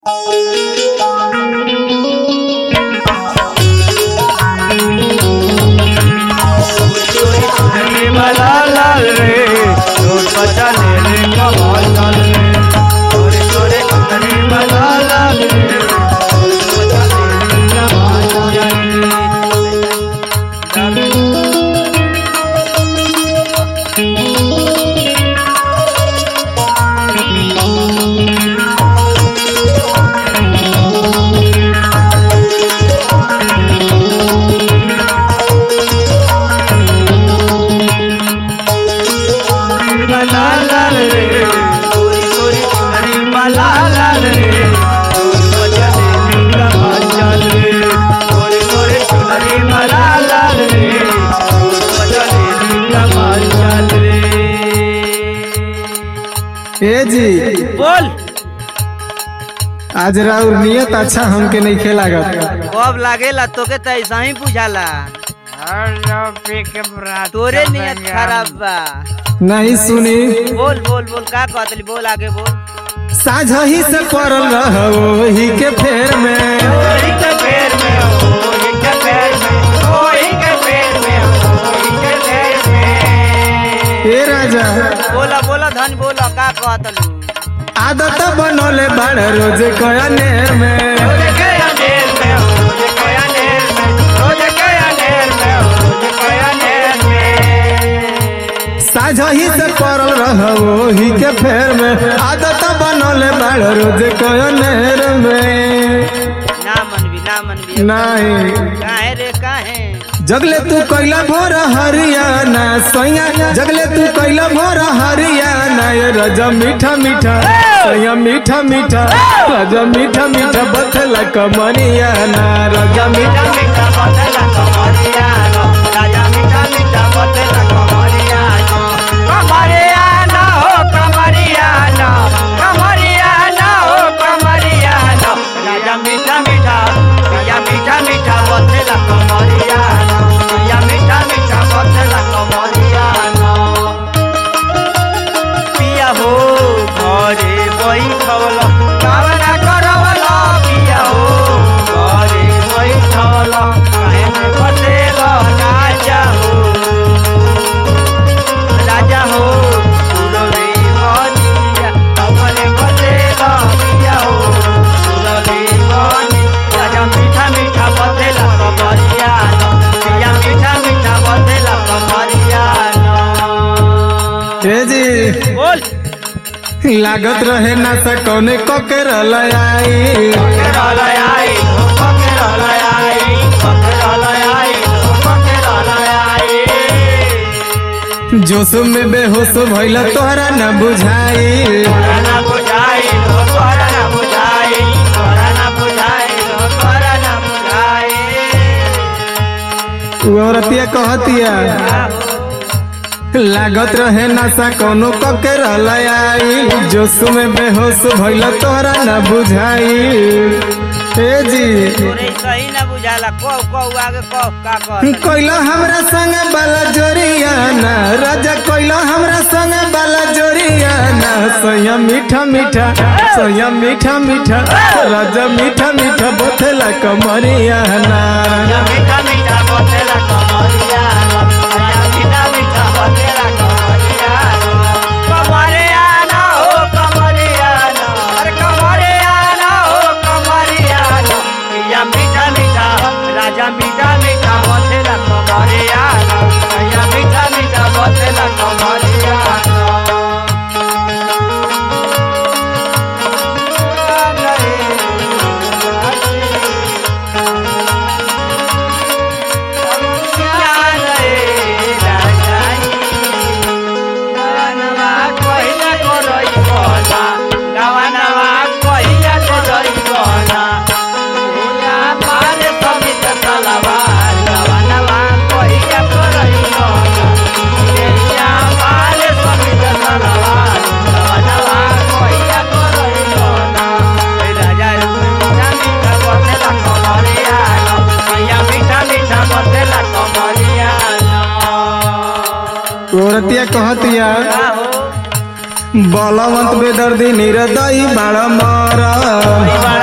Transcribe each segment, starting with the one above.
ए जी बोल। आज राउर नियत अच्छा हमके नहीं खेलागत। कब लागेला तोके त ऐसा ही बुझाला। तोरे नियत खराब बा। नहीं सुनी। बोल बोल बोल का कहतली बोल आगे बोल। साझही से पड़ल रहो ही के फेर में ए राजा बोला बोला धन बोला का कहतलू। आदत बनोले बड़ रोज कया नेर में साझही से पड़ल रहो ही के फेर में आदत बनोले बड़ रोज कया नेर में ना मनबी नहीं काहे रे काहे जगले तू कैला भोर हरियाणा सैया जगले तू कैला भोर हरियाणा ये राजा मीठा मीठा सैया मीठा मीठा राजा मीठा मीठा बथला कमरियाना राजा मीठा मीठा बथला कमरियाना राजा मीठा मीठा बथला कमरियाना कमरियाना हो कमरियाना कमरियाना हो कमरियाना राजा मीठा मीठा बथला कमरियाना पिया हो घरे बैठल कामना करवल पिया हो घरे बैठल काहे में बसेल राजा हो सुरवे बनिया अपने बसेल पिया हो सुरवे बनी राजा मीठा मीठा बसेला कमरियाना पिया मीठा मीठा बसेला कमरियाना। ए जी बोल। लागत रहे ना त कौने ककेरल आई जोश में बेहोश भइला तोहरा न बुझाई औरतिया कहतिया लागत रहे नशा कोनो कके आई जोश में बेहोश भइला तोहरा न बुझाई। ए जी सही ना बुझाला आगे का कोइला हमरा संग बाला जोरियाना राजा कोइला हमरा संग बाला जोरियाना सैया मीठा मीठा सैया मीठा मीठा राजा मीठा मीठा बथला कमरियाना मीठा मीठा बथला कमरियाना मीठा मीठा बथला कमरियाना हो कमरियाना अरे कमरियाना हो कमरियाना या मीठा मीठा राजा मीठा मीठा बथला कमरियाना या मीठा मीठा बथला कमरियाना। औरतिया कहतिया बलवंत बेदर्दी निरदई बाड़ मारा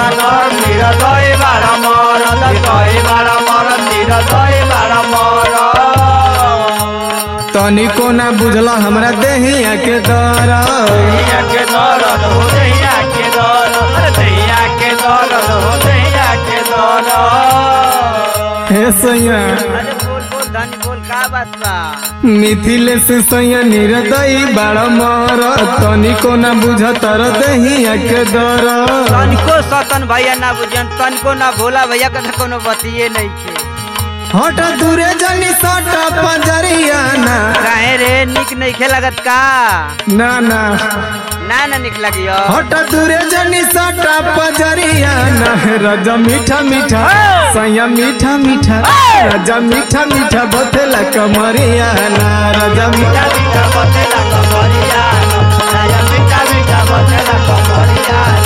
तनिको ना बुझला हमरा देहिया के दर्द दैया के दर्द हो दैया के दर्द दैया के दर्द हो दैया के दर्द हे सैया अरे बोल बोल धनी बोल का बात बा मिथिलेश सैया निर्दयी बाड़ मर तनिको ना बुझ तर देहिया के दर्द तनिको सतन भैया ना बुझन तनिको ना भोला भैया के तो कोनो बतिये नहीं के हट दूरे जनी सट पंजरिया ना काहे रे निक नहीं खेलागत का ना ना ना ना निक लगियो हट दूरे जनी सट पंजरिया ना राजा मीठा मीठा सैया मीठा मीठा राजा मीठा मीठा बथेला कमरिया ना राजा मीठा मीठा बतेला कमरिया राजा मीठा मीठा बतेला कमरिया